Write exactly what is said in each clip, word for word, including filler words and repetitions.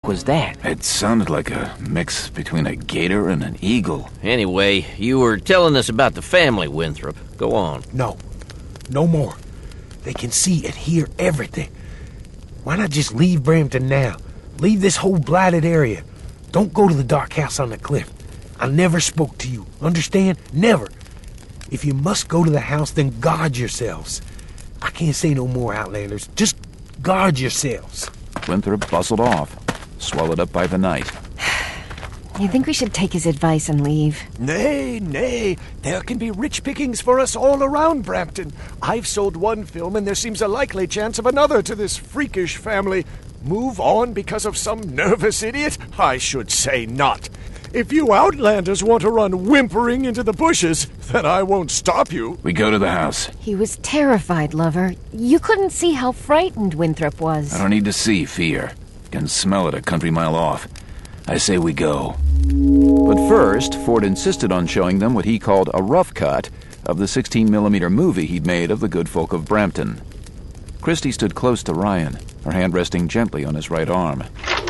was that? It sounded like a mix between a gator and an eagle. Anyway, you were telling us about the family, Winthrop. Go on. No. No more. They can see and hear everything. Why not just leave Brampton now? Leave this whole blighted area. Don't go to the dark house on the cliff. I never spoke to you. Understand? Never. If you must go to the house, then guard yourselves. I can't say no more, Outlanders. Just guard yourselves. Winthrop bustled off, swallowed up by the night. You think we should take his advice and leave? Nay, nay. There can be rich pickings for us all around Brampton. I've sold one film, and there seems a likely chance of another to this freakish family. Move on because of some nervous idiot? I should say not. If you Outlanders want to run whimpering into the bushes, then I won't stop you. We go to the house. He was terrified, Lover. You couldn't see how frightened Winthrop was. I don't need to see fear. Can smell it a country mile off. I say we go. But first, Ford insisted on showing them what he called a rough cut of the sixteen millimeter movie he'd made of the good folk of Brampton. Christy stood close to Ryan, her hand resting gently on his right arm.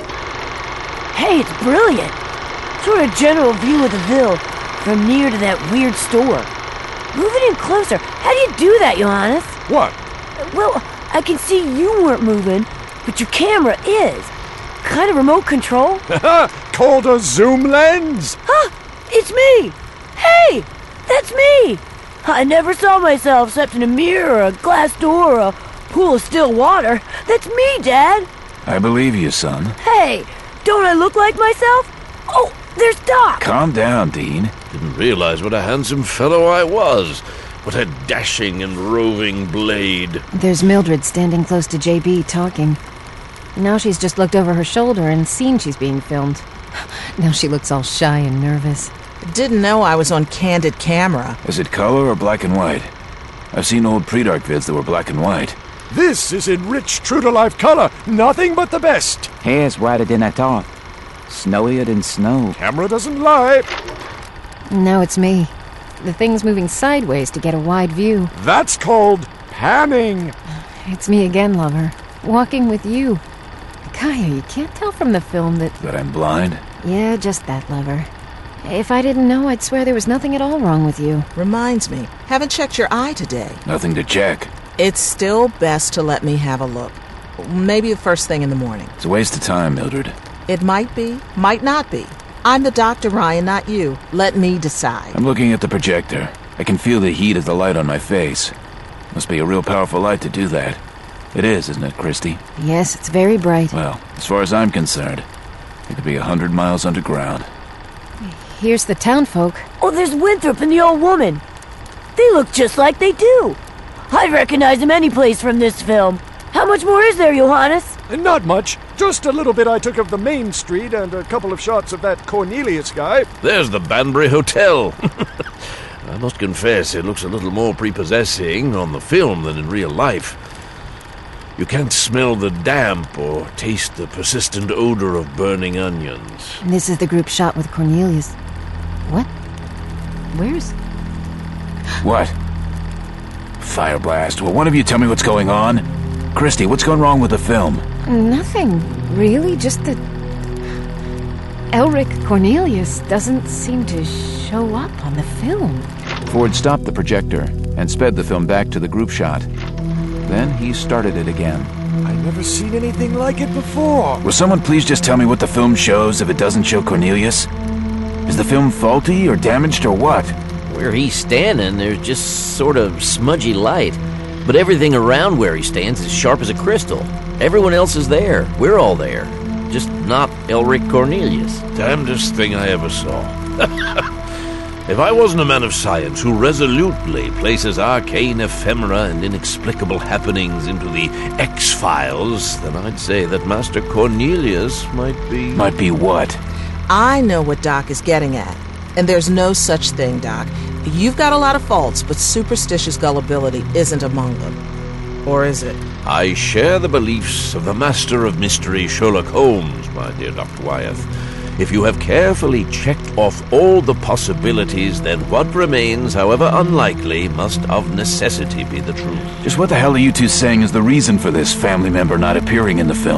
Hey, it's brilliant! Sort of general view of the Ville from near to that weird store. Move it in closer. How do you do that, Johannes? What? Well, I can see you weren't moving, but your camera is. Kind of remote control? Called a zoom lens? Huh! It's me! Hey! That's me! I never saw myself except in a mirror or a glass door or a pool of still water. That's me, Dad! I believe you, son. Hey! Don't I look like myself? Oh, there's Doc! Calm down, Dean. Didn't realize what a handsome fellow I was. What a dashing and roving blade. There's Mildred standing close to J B talking. Now she's just looked over her shoulder and seen she's being filmed. Now she looks all shy and nervous. Didn't know I was on candid camera. Is it color or black and white? I've seen old pre-dark vids that were black and white. This is in rich, true-to-life color. Nothing but the best. Hair's whiter than I thought. Snowier than snow. Camera doesn't lie. Now it's me. The thing's moving sideways to get a wide view. That's called panning. It's me again, Lover. Walking with you. Kaya, you can't tell from the film that... That I'm blind? Yeah, just that, Lover. If I didn't know, I'd swear there was nothing at all wrong with you. Reminds me, haven't checked your eye today. Nothing to check. It's still best to let me have a look. Maybe the first thing in the morning. It's a waste of time, Mildred. It might be, might not be. I'm the doctor, Ryan, not you. Let me decide. I'm looking at the projector. I can feel the heat of the light on my face. Must be a real powerful light to do that. It is, isn't it, Christy? Yes, it's very bright. Well, as far as I'm concerned, it could be a hundred miles underground. Here's the townfolk. Oh, there's Winthrop and the old woman. They look just like they do. I'd recognize them any place from this film. How much more is there, Johannes? Not much. Just a little bit I took of the main street and a couple of shots of that Cornelius guy. There's the Banbury Hotel. I must confess, it looks a little more prepossessing on the film than in real life. You can't smell the damp or taste the persistent odor of burning onions. This is the group shot with Cornelius. What? Where's... What? Fire blast. Will one of you tell me what's going on? Christy, what's going wrong with the film? Nothing, really. Just that... Elric Cornelius doesn't seem to show up on the film. Ford stopped the projector and sped the film back to the group shot. Then he started it again. I've never seen anything like it before. Will someone please just tell me what the film shows if it doesn't show Cornelius? Is the film faulty or damaged or what? Where he's standing, there's just sort of smudgy light. But everything around where he stands is sharp as a crystal. Everyone else is there. We're all there. Just not Elric Cornelius. Damnedest thing I ever saw. If I wasn't a man of science who resolutely places arcane ephemera and inexplicable happenings into the X-Files, then I'd say that Master Cornelius might be... Might be what? I know what Doc is getting at. And there's no such thing, Doc. You've got a lot of faults, but superstitious gullibility isn't among them. Or is it? I share the beliefs of the Master of Mystery, Sherlock Holmes, my dear Doctor Wyeth. If you have carefully checked off all the possibilities, then what remains, however unlikely, must of necessity be the truth. Just what the hell are you two saying is the reason for this family member not appearing in the film?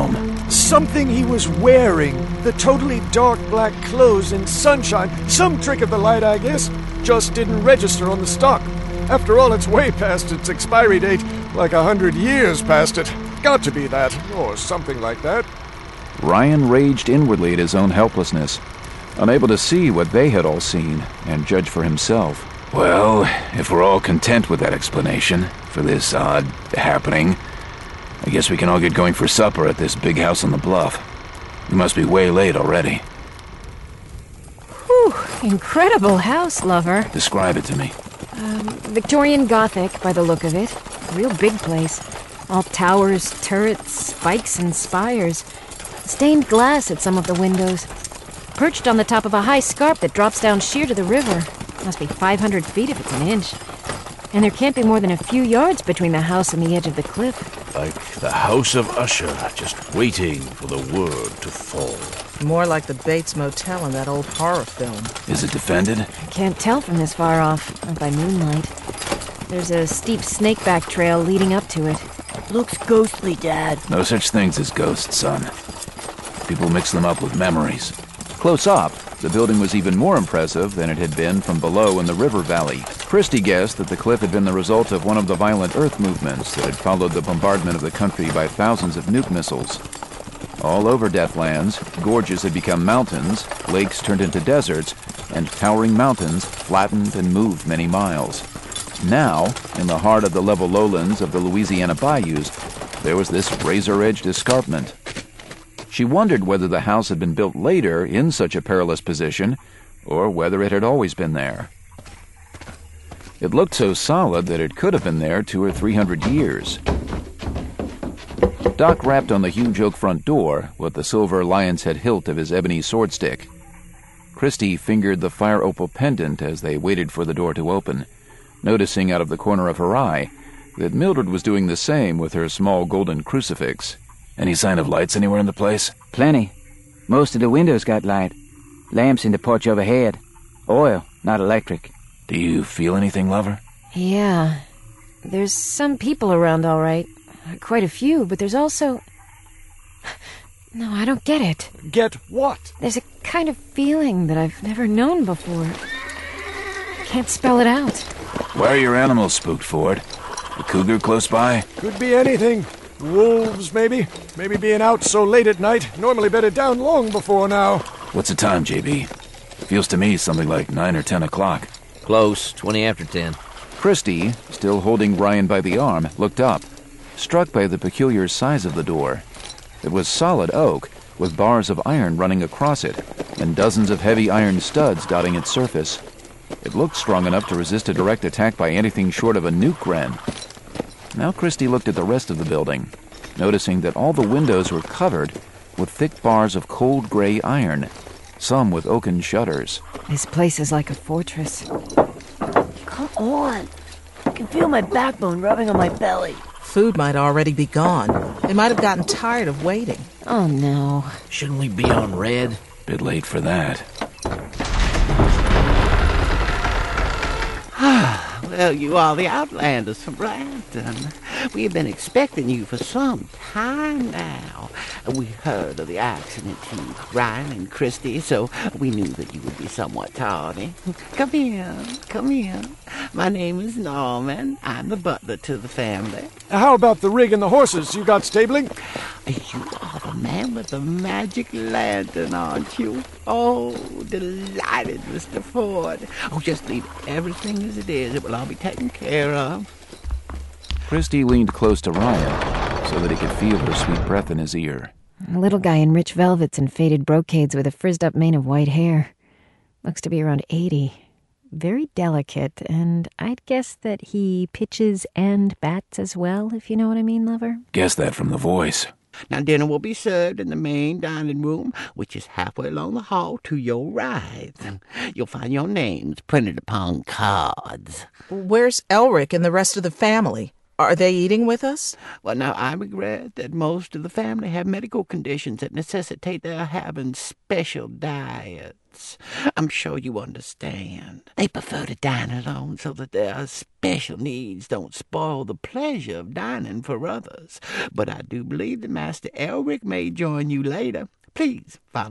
Something he was wearing. The totally dark black clothes in sunshine. Some trick of the light, I guess. Just didn't register on the stock. After all, it's way past its expiry date. Like a hundred years past it. Got to be that, or something like that. Ryan raged inwardly at his own helplessness, unable to see what they had all seen and judge for himself. Well, if we're all content with that explanation for this odd happening, I guess we can all get going for supper at this big house on the bluff. We must be way late already. Whew, incredible house, lover. Describe it to me. Um, Victorian Gothic, by the look of it. Real big place. All towers, turrets, spikes, and spires. Stained glass at some of the windows. Perched on the top of a high scarp that drops down sheer to the river. Must be five hundred feet if it's an inch. And there can't be more than a few yards between the house and the edge of the cliff. Like the House of Usher, just waiting for the word to fall. More like the Bates Motel in that old horror film. Is it defended? I can't tell from this far off, not by moonlight. There's a steep snakeback trail leading up to it. Looks ghostly, Dad. No such things as ghosts, son. People mix them up with memories. Close up, the building was even more impressive than it had been from below in the river valley. Christie guessed that the cliff had been the result of one of the violent earth movements that had followed the bombardment of the country by thousands of nuke missiles. All over Deathlands, gorges had become mountains, lakes turned into deserts, and towering mountains flattened and moved many miles. Now, in the heart of the level lowlands of the Louisiana bayous, there was this razor-edged escarpment. She wondered whether the house had been built later in such a perilous position, or whether it had always been there. It looked so solid that it could have been there two or three hundred years. Doc rapped on the huge oak front door with the silver lion's head hilt of his ebony sword stick. Christie fingered the fire opal pendant as they waited for the door to open, noticing out of the corner of her eye that Mildred was doing the same with her small golden crucifix. Any sign of lights anywhere in the place? Plenty. Most of the windows got light. Lamps in the porch overhead. Oil, not electric. Do you feel anything, lover? Yeah. There's some people around, all right. Quite a few, but there's also... No, I don't get it. Get what? There's a kind of feeling that I've never known before. Can't spell it out. Why are your animals spooked, Ford? A cougar close by? Could be anything. Wolves, maybe. Maybe being out so late at night. Normally bedded down long before now. What's the time, J B? Feels to me something like nine or ten o'clock. Close, twenty after ten. Christie, still holding Ryan by the arm, looked up, struck by the peculiar size of the door. It was solid oak, with bars of iron running across it, and dozens of heavy iron studs dotting its surface. It looked strong enough to resist a direct attack by anything short of a nuke wren. Now Christie looked at the rest of the building, noticing that all the windows were covered with thick bars of cold gray iron, some with oaken shutters. This place is like a fortress. Come on. I can feel my backbone rubbing on my belly. Food might already be gone. They might have gotten tired of waiting. Oh, no. Shouldn't we be on red? Bit late for that. Well, you are the Outlanders from Brampton. We've been expecting you for some time now. We heard of the accident to Ryan and Christie, so we knew that you would be somewhat tardy. Come in, come in. My name is Norman. I'm the butler to the family. How about the rig and the horses you got stabling? You are the man with the magic lantern, aren't you? Oh, delighted, Mister Ford. Oh, just leave everything as it is. It will all be taken care of. Christie leaned close to Ryan so that he could feel her sweet breath in his ear. A little guy in rich velvets and faded brocades with a frizzed-up mane of white hair. Looks to be around eighty. Very delicate, and I'd guess that he pitches and bats as well, if you know what I mean, lover. Guess that from the voice. Now, dinner will be served in the main dining room, which is halfway along the hall to your right. You'll find your names printed upon cards. Where's Elric and the rest of the family? Are they eating with us? Well, now, I regret that most of the family have medical conditions that necessitate their having special diets. I'm sure you understand. They prefer to dine alone so that their special needs don't spoil the pleasure of dining for others. But I do believe that Master Elric may join you later. Please follow